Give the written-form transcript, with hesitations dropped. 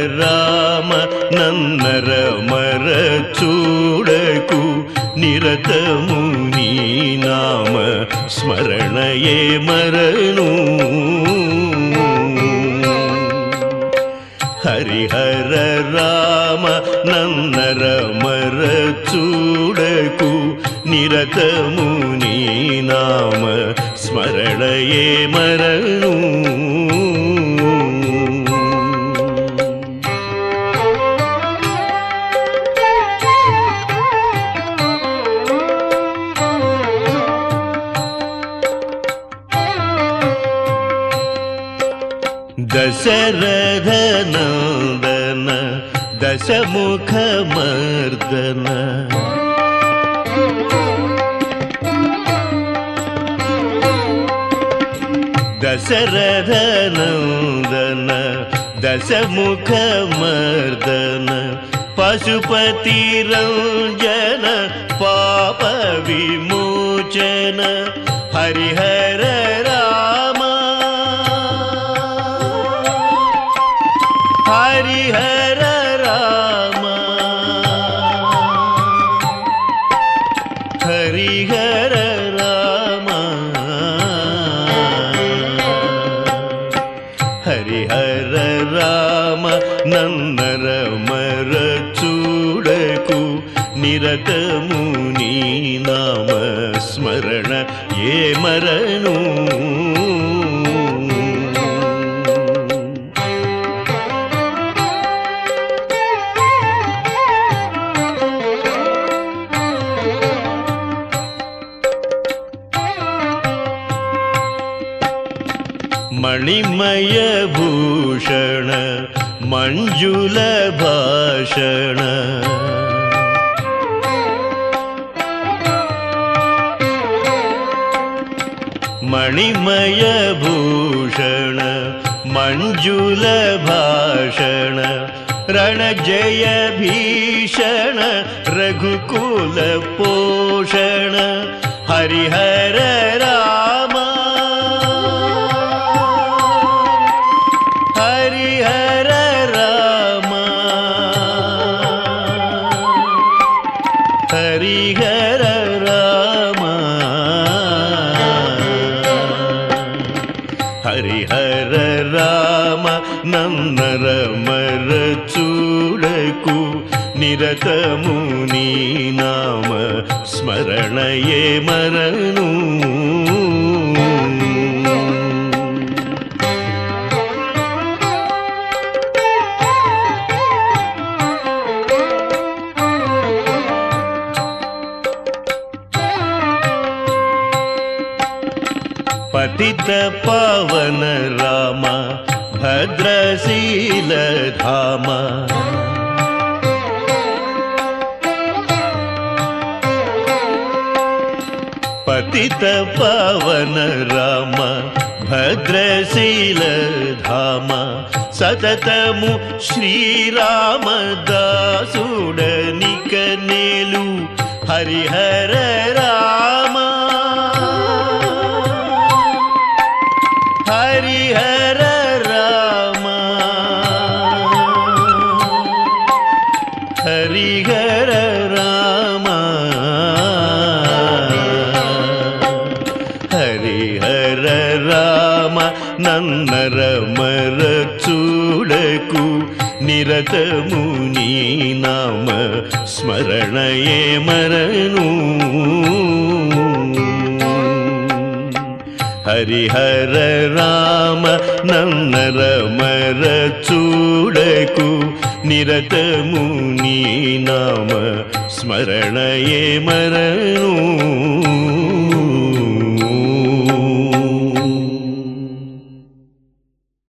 రామ నన్నర మర చూడకు నిరతము నీ నామ స్మరణయే మరను హరిహర రామ నన్నర మర చూడకు నిరతము నీ నామ స్మరణయే మరను దశరథ నందన దశముఖ మర్దన దశరథ నందన దశముఖ మర్దన పశుపతి రంజన పాప విమోచన హరిహర రామ హరిహర రామ హరిహర రామ హరిహర రామ నన్నర మర చూడకు నిరతము నీ నామ స్మరణ ఏ మరను మణిమయ భూషణ మంజుల భాషణ మణిమయ భూషణ మంజుల భాషణ రణ జయ భీషణ రఘుకుల పోషణ హరిహర రామ హరిహర రామ హరిహర రామ హరిహర రామ నన్నర మర చూడకు నిరతము నీ నామ స్మరణయే మరను పతిత పవన రామ భద్రశీల ధామ పతిత పవన రామ భద్రశీల ధామ సతతము శ్రీరామ దాసుడనిక నేలు హరిహర రామ హరిహర రామ హరిహర రామ హరిహర రామ నన్నర మర చూడకు నిరతము నీ నామ స్మరణయే మరను హరిహర రామ నన్నర మర చూడకు నిరతము నీ నామ స్మరణయే మరను